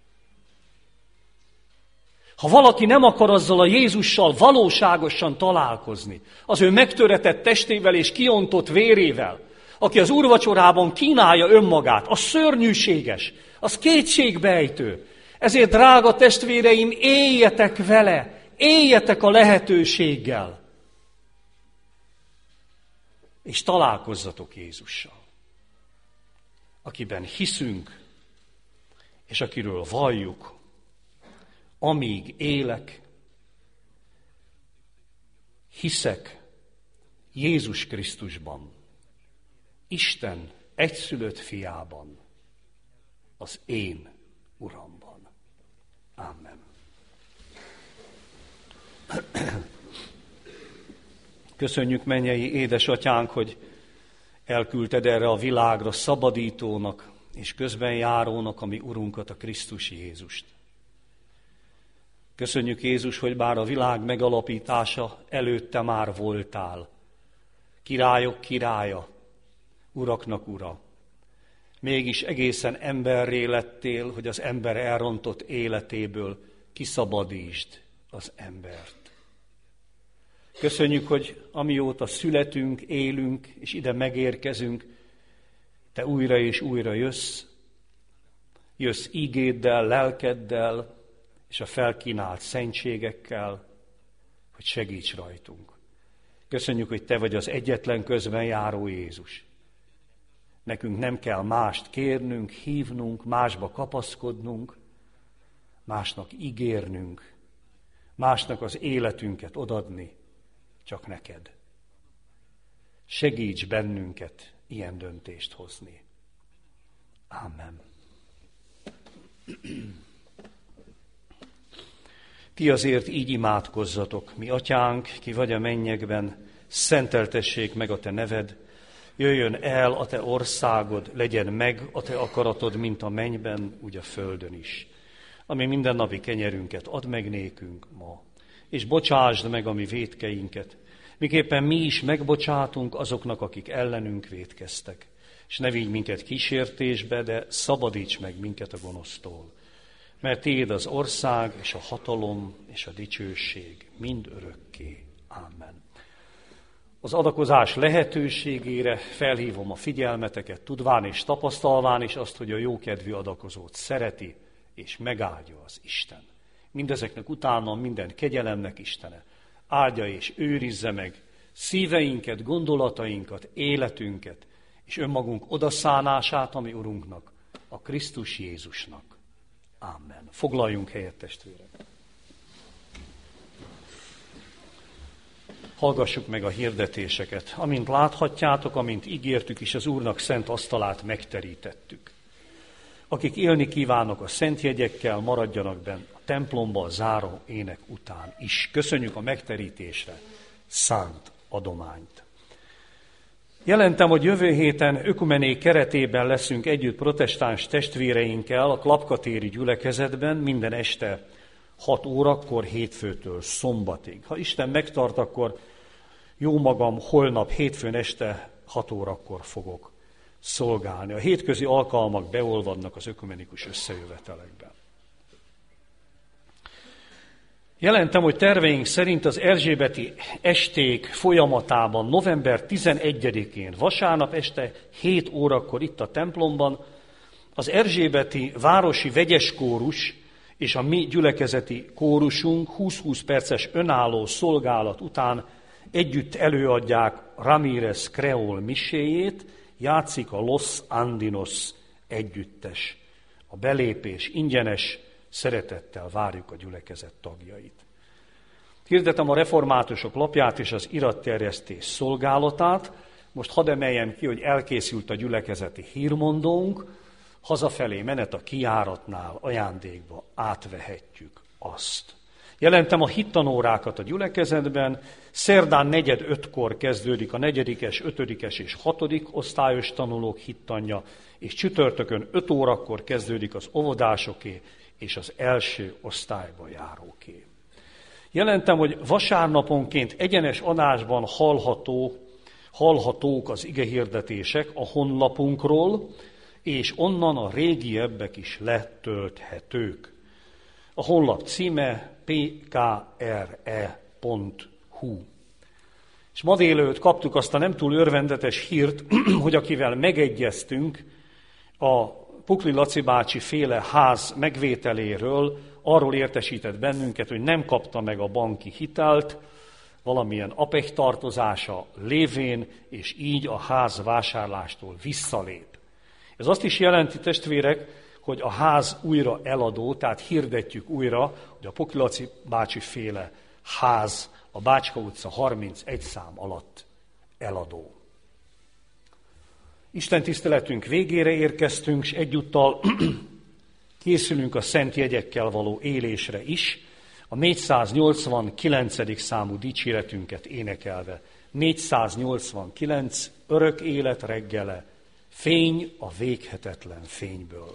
Ha valaki nem akar azzal a Jézussal valóságosan találkozni, az ő megtöretett testével és kiontott vérével, aki az úrvacsorában kínálja önmagát, az szörnyűséges, az kétségbejtő. Ezért, drága testvéreim, éljetek vele, éljetek a lehetőséggel, és találkozzatok Jézussal, akiben hiszünk, és akiről valljuk, amíg élek, hiszek Jézus Krisztusban, Isten egyszülött fiában, az én Uramban. Amen. Köszönjük, mennyei édesatyánk, hogy elküldted erre a világra szabadítónak és közben járónak a mi Urunkat, a Krisztus Jézust. Köszönjük, Jézus, hogy bár a világ megalapítása előtte már voltál. Királyok királya, uraknak ura. Mégis egészen emberré lettél, hogy az ember elrontott életéből kiszabadítsd az embert. Köszönjük, hogy amióta születünk, élünk, és ide megérkezünk, te újra és újra jössz ígéddel, lelkeddel, és a felkínált szentségekkel, hogy segíts rajtunk. Köszönjük, hogy te vagy az egyetlen közben járó Jézus. Nekünk nem kell mást kérnünk, hívnunk, másba kapaszkodnunk, másnak ígérnünk, másnak az életünket odadni, csak neked. Segíts bennünket ilyen döntést hozni. Amen. Ti azért így imádkozzatok, mi atyánk, ki vagy a mennyekben, szenteltessék meg a te neved, jöjjön el a te országod, legyen meg a te akaratod, mint a mennyben, úgy a földön is. Ami mindennapi kenyerünket add meg nékünk ma, és bocsásd meg a mi vétkeinket, miképpen mi is megbocsátunk azoknak, akik ellenünk vétkeztek. És ne vigy minket kísértésbe, de szabadíts meg minket a gonosztól. Mert tiéd az ország, és a hatalom, és a dicsőség mind örökké. Amen. Az adakozás lehetőségére felhívom a figyelmeteket, tudván és tapasztalván is azt, hogy a jókedvű adakozót szereti, és megáldja az Isten. Mindezeknek utána minden kegyelemnek Istene áldja és őrizze meg szíveinket, gondolatainkat, életünket, és önmagunk odaszánását a mi Urunknak, a Krisztus Jézusnak. Amen. Foglaljunk helyet, testvérek. Hallgassuk meg a hirdetéseket. Amint láthatjátok, amint ígértük is, az Úrnak szent asztalát megterítettük. Akik élni kívánnak a szent jegyekkel, maradjanak benn a templomba a záró ének után is. Köszönjük a megterítésre szánt adományt. Jelentem, hogy jövő héten ökumené keretében leszünk együtt protestáns testvéreinkkel a Klapkatéri gyülekezetben minden este 6 órakor, hétfőtől szombatig. Ha Isten megtart, akkor jó magam holnap hétfőn este 6 órakor fogok szolgálni. A hétközi alkalmak beolvadnak az ökumenikus összejövetelekben. Jelentem, hogy terveink szerint az erzsébeti esték folyamatában november 11-én, vasárnap este 7 órakor itt a templomban az erzsébeti városi vegyes kórus és a mi gyülekezeti kórusunk 20-20 perces önálló szolgálat után együtt előadják Ramírez Creole miséjét, játszik a Los Andinos együttes. A belépés ingyenes, szeretettel várjuk a gyülekezet tagjait. Hirdetem a reformátusok lapját és az iratterjesztés szolgálatát. Most hadd emeljem ki, hogy elkészült a gyülekezeti hírmondónk, hazafelé menet a kijáratnál ajándékba átvehetjük azt. Jelentem a hittanórákat a gyülekezetben, szerdán 4:45-kor kezdődik a 4-es, 5-es és 6. osztályos tanulók hittanja, és csütörtökön 5 órakor kezdődik az óvodásoké és az első osztályba járóké. Jelentem, hogy vasárnaponként egyenes adásban hallhatók az igehirdetések a honlapunkról, és onnan a régiebbek is letölthetők. A honlap címe pkre.hu. És ma délelőtt kaptuk azt a nem túl örvendetes hírt, hogy akivel megegyeztünk a Pukli Laci bácsi féle ház megvételéről, arról értesített bennünket, hogy nem kapta meg a banki hitelt, valamilyen apech tartozása lévén, és így a ház vásárlástól visszalép. Ez azt is jelenti, testvérek, hogy a ház újra eladó, tehát hirdetjük újra, hogy a Pukli Laci bácsi féle ház a Bácska utca 31 szám alatt eladó. Isten tiszteletünk végére érkeztünk, és egyúttal készülünk a szent jegyekkel való élésre is, a 489. számú dicséretünket énekelve. 489, örök élet reggele, fény a véghetetlen fényből.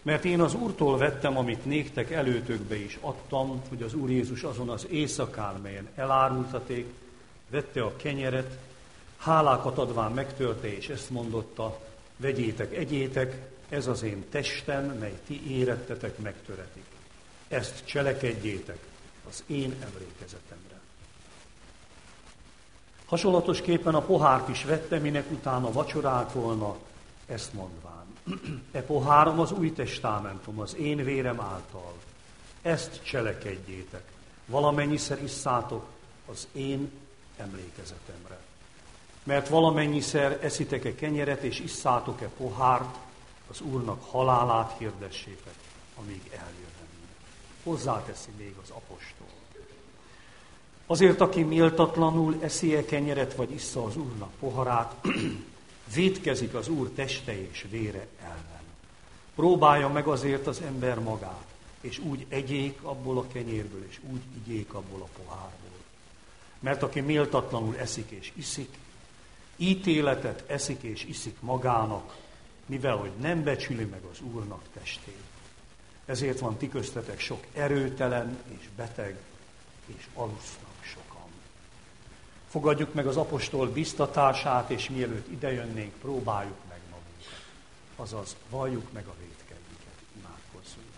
Mert én az Úrtól vettem, amit néktek előtökbe is adtam, hogy az Úr Jézus azon az éjszakán, melyen elárultaték, vette a kenyeret, hálákat adván megtörte, és ezt mondotta: vegyétek, egyétek, ez az én testem, mely ti érettetek megtöretik. Ezt cselekedjétek az én emlékezetemre. Hasonlatosképpen a pohárt is vette, minek utána vacsorált volna, ezt mondván: e pohárom az új testamentum, az én vérem által. Ezt cselekedjétek, valamennyiszer isszátok az én emlékezetemre. Mert valamennyiszer eszitek-e kenyeret, és isszátok-e pohárt, az Úrnak halálát hirdessétek, amíg eljön. Hozzáteszi még az apostol. Azért, aki méltatlanul eszi-e kenyeret, vagy issza az Úrnak poharát, vétkezik az Úr teste és vére ellen. Próbálja meg azért az ember magát, és úgy egyék abból a kenyérből, és úgy igyék abból a pohárból. Mert aki méltatlanul eszik és iszik, ítéletet eszik és iszik magának, mivel hogy nem becsüli meg az Úrnak testét. Ezért van ti köztetek sok erőtelen és beteg, és alusznak sokan. Fogadjuk meg az apostol biztatását, és mielőtt idejönnénk, próbáljuk meg magunkat. Azaz, valljuk meg a vétkeinket, imádkozzunk.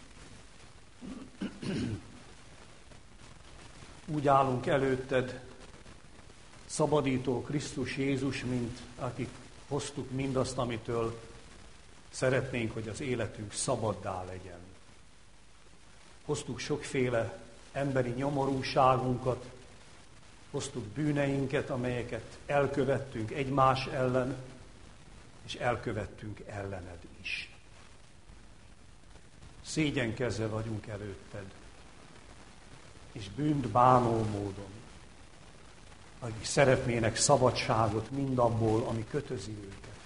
Úgy állunk előtted, szabadító Krisztus Jézus, mint akik hoztuk mindazt, amitől szeretnénk, hogy az életünk szabaddá legyen. Hoztuk sokféle emberi nyomorúságunkat, hoztuk bűneinket, amelyeket elkövettünk egymás ellen, és elkövettünk ellened is. Szégyenkezve vagyunk előtted, és bűnt bánó módon, akik szeretnének szabadságot mindabból, ami kötözi őket.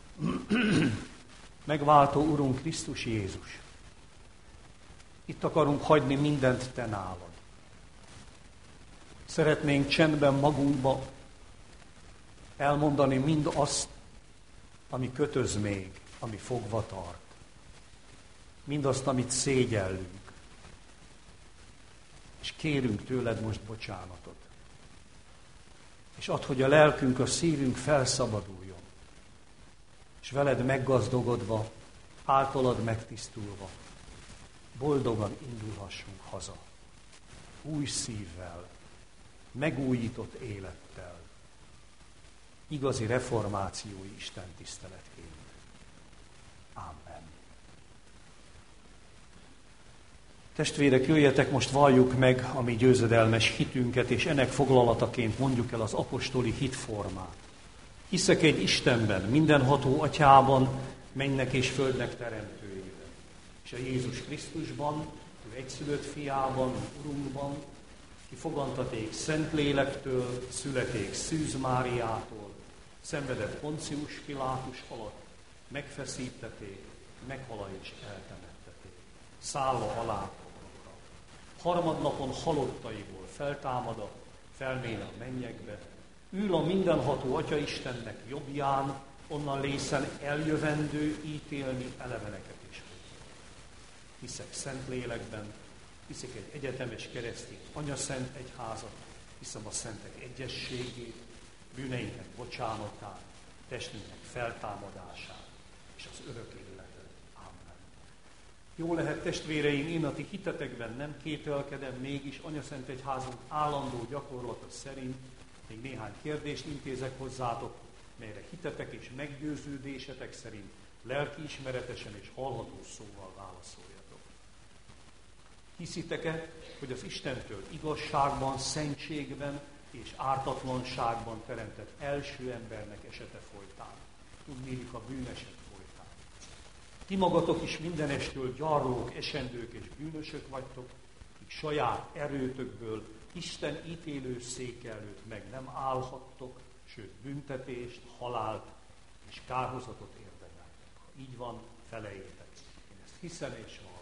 Megváltó Urunk Krisztus Jézus, itt akarunk hagyni mindent te nálad. Szeretnénk csendben magunkba elmondani mind azt, ami kötöz még, ami fogva tart. Mindazt, amit szégyellünk. És kérünk tőled most bocsánatot. És add, hogy a lelkünk, a szívünk felszabaduljon. És veled meggazdagodva, általad megtisztulva, boldogan indulhassunk haza. Új szívvel, megújított élettel, igazi reformációi Isten tiszteletként. Amen. Testvérek, jöjjetek, most valljuk meg a mi győzedelmes hitünket, és ennek foglalataként mondjuk el az apostoli hitformát. Hiszek egy Istenben, mindenható Atyában, mennek és földnek teremtőjében, és a Jézus Krisztusban, ő egyszülött fiában, Urunkban, ki fogantaték Szentlélektől, születék Szűz Máriától, szenvedett Poncius Pilátus alatt, megfeszítették, meghala és eltemettették, szállva alá pokrokra. Harmadnapon halottaiból feltámada, felméne a mennyekbe, ül a mindenható Atya Istennek jobbján, onnan lészen eljövendő ítélni eleveneket is. Hiszek Szentlélekben, hiszek egy egyetemes keresztény anyaszent egyházat, hiszem a szentek egyességét, bűneinknek bocsánatát, testünknek feltámadását és az örök életet. Amen. Jó lehet, testvéreim, én a ti hitetekben nem kételkedem, mégis anyaszent egyházunk állandó gyakorlata szerint még néhány kérdést intézek hozzátok, melyre hitetek és meggyőződésetek szerint lelkiismeretesen és hallható szóval válaszoljatok. Hiszitek-e, hogy az Istentől igazságban, szentségben és ártatlanságban teremtett első embernek esete folytán? Tudnélik a bűneset folytán. Ti magatok is mindenestől gyarlók, esendők és bűnösök vagytok, akik saját erőtökből Isten ítélő széke előtt meg nem állhattok, sőt büntetést, halált és kárhozatot érdemeltek. Ha így van, felejétek. Én ezt hiszem és vallom.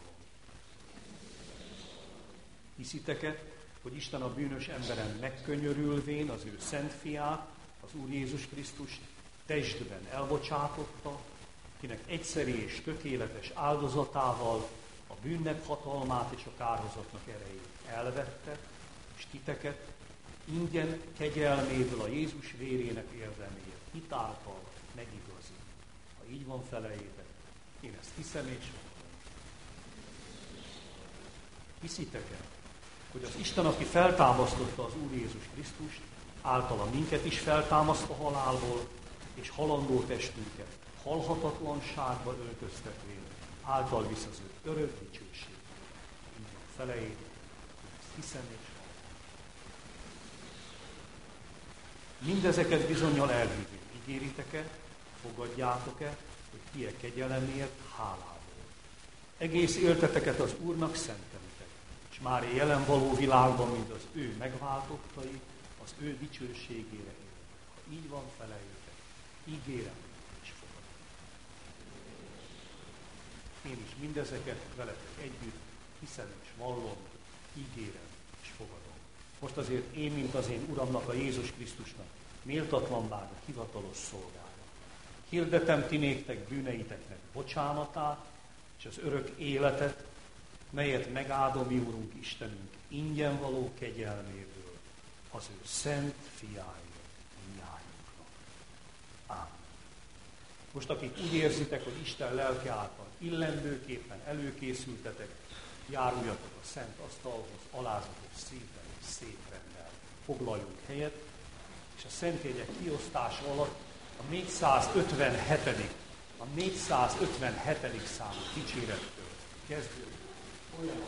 Hiszitek-e, hogy Isten a bűnös emberen megkönyörülvén az ő szent fiát, az Úr Jézus Krisztust testben elbocsátotta, kinek egyszeri és tökéletes áldozatával a bűnnek hatalmát és a kárhozatnak erejét elvette, és titeket ingyen kegyelméből a Jézus vérének érdeméért hitáltal megigazít. Ha így van, feleljétek, én ezt hiszem és hiszitek el, hogy az Isten, aki feltámasztotta az Úr Jézus Krisztust, általa minket is feltámaszt a halálból, és halandó testünket halhatatlanságba öltöztetvén, által visz az ő örök dicsőség. Így van, feleljétek, ezt hiszem és mindezeket bizonnyal elhívni. Ígéritek-e, fogadjátok-e, hogy ti kegyelemért hálából. Egész életeteket az Úrnak szentelitek, és már a jelen való világban, mint az ő megváltottai, az ő dicsőségére élnek. Ha így van, feleljétek, ígérem és fogadom. Én is mindezeket veletek együtt hiszem és vallom, ígérem és fogadom. Most azért én, mint az én Uramnak, a Jézus Krisztusnak, méltatlan bár a hivatalos szolgája. Hirdetem ti néktek bűneiteknek bocsánatát, és az örök életet, melyet megáldom mi Úrunk Istenünk ingyen való kegyelméből, az ő szent fiáért mindnyájunknak. Ámen. Most, akik úgy érzitek, hogy Isten lelke által illendőképpen előkészültetek, járuljatok a szent asztalhoz, alázatos szívvel és szép rendel. Foglaljunk helyet, és a szentjegyek kiosztása alatt a 457. számú dicsérettől kezdődik. Olyan.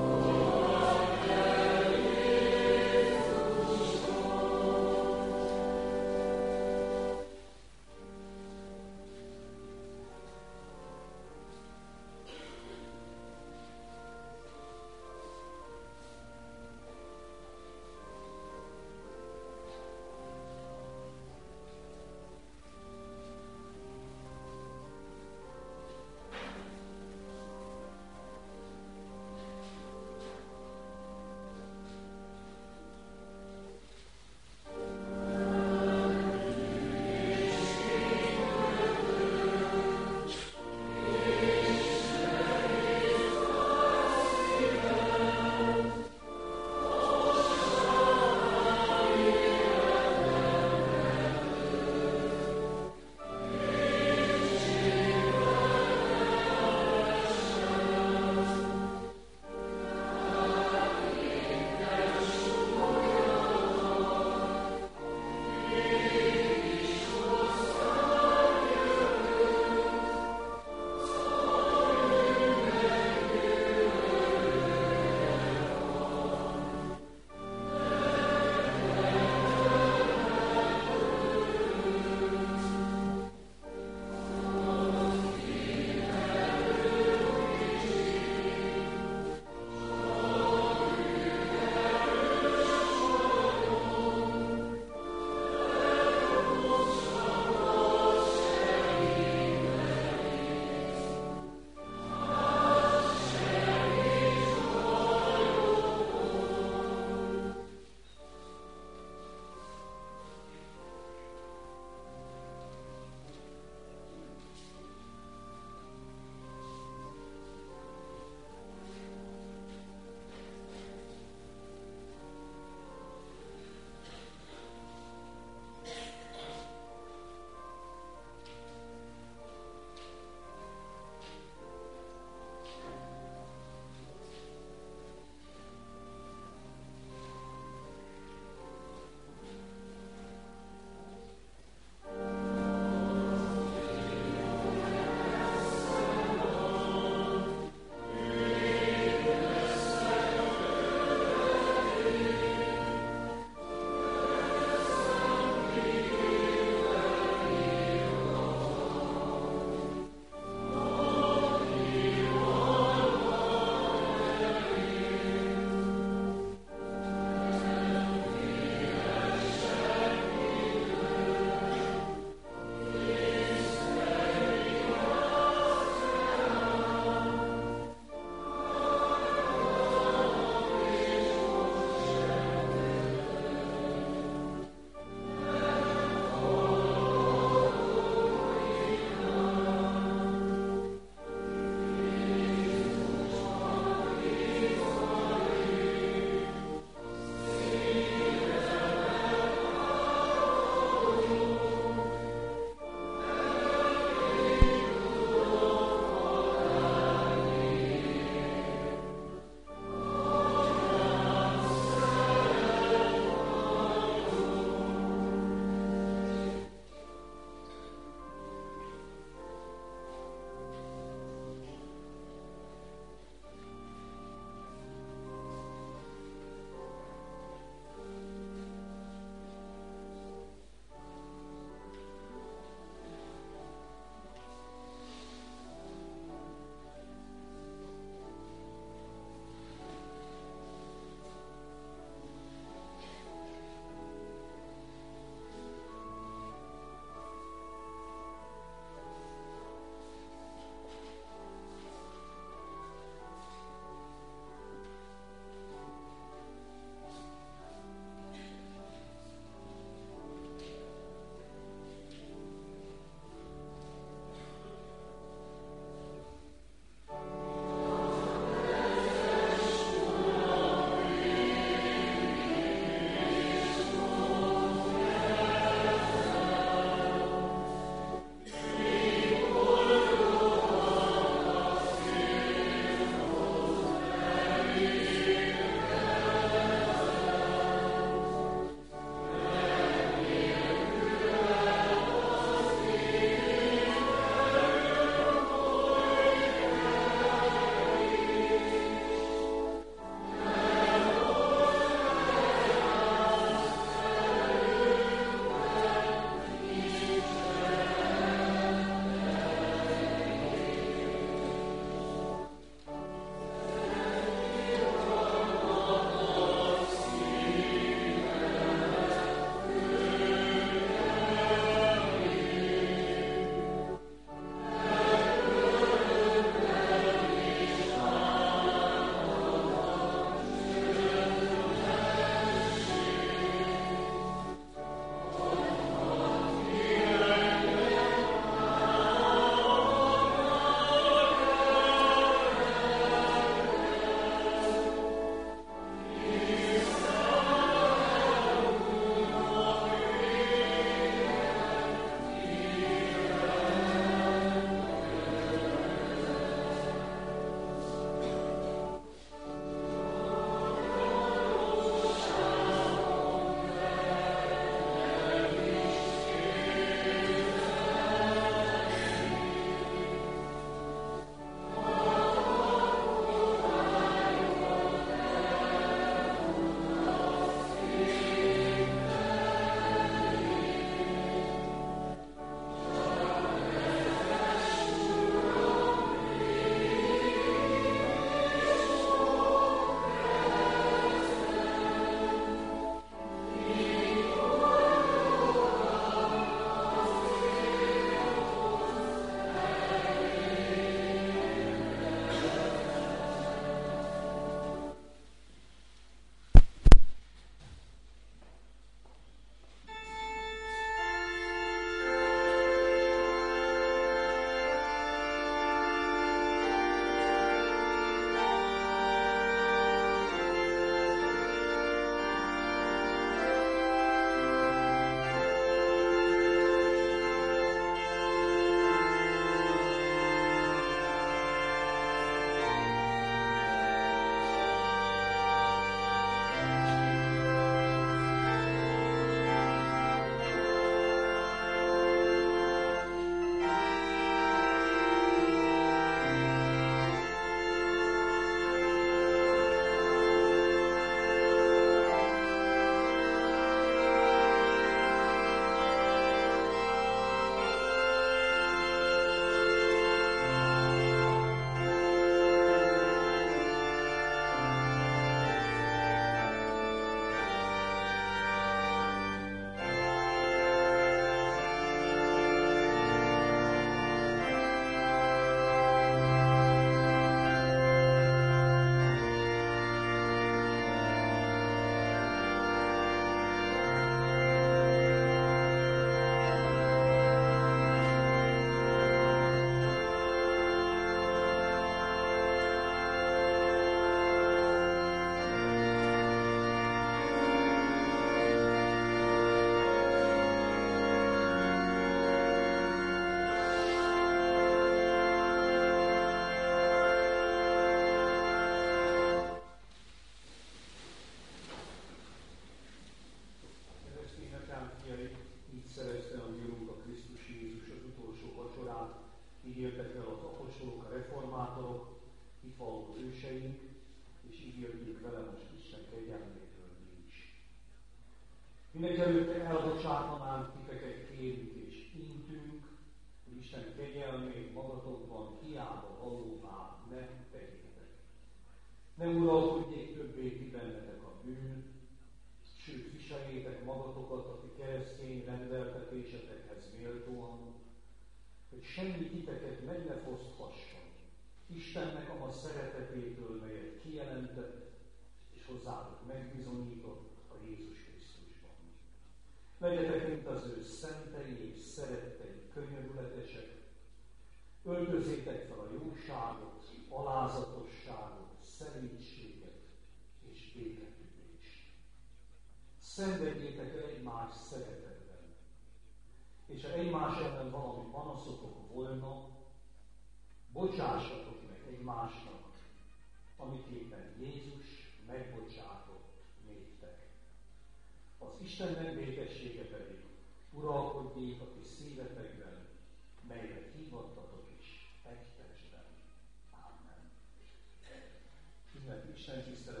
bátorok, itt való őseink, és így jöjjék vele most Isten kegyelméről mi is. Mindenkelőtte elbocsátanánk titeket, kérünk és intünk, hogy Isten kegyelmét magatokban hiába valóvá ne tegyétek. Ne uralkodjék többé ti bennetek a bűn, sőt, viseljétek magatokat a ti keresztény rendeltetésetekhez méltóan, hogy semmi titeket meg ne foszthasson Istennek a szeretetétől, melyet kijelentett, és hozzátok megbizonyított a Jézus Krisztusban. Legyetek, mint az ő szentei és szerettei, könyörületesek, öltözzétek fel a jóságot, alázatosságot, szerénységet és béketűzést. Szenvedjétek el egymás szeretetben, és ha egymás ellen valami panaszotok volna, bocsássatok meg egymásnak, amiképpen Jézus megbocsátott néktek. Az Istennek békessége pedig uralkodjék a ti szívetekben, melyre hívattatok is egy testben. Amen. Isten tisztelet